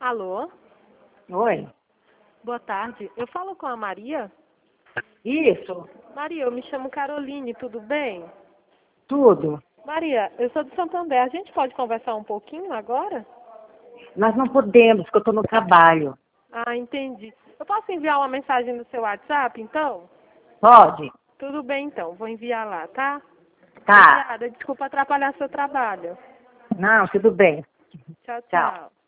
Alô? Oi? Boa tarde. Eu falo com a Maria? Isso, Maria, eu me chamo Caroline, tudo bem? tudo. Maria, eu sou de Santander. A gente pode conversar um pouquinho agora? Nós não podemos, porque eu estou no trabalho. Ah, entendi. Eu posso enviar uma mensagem no seu WhatsApp, então? Pode? Tudo bem, então. Vou enviar lá, tá? Tá. Obrigada. Desculpa atrapalhar seu trabalho. Não, tudo bem. Tchau, Tchau. tchau.